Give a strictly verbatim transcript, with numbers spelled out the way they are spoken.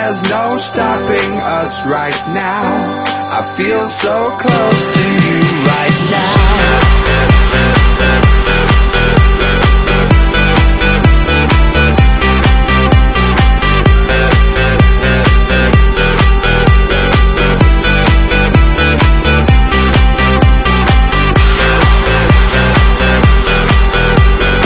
there's no stopping us right now. I feel so close to you.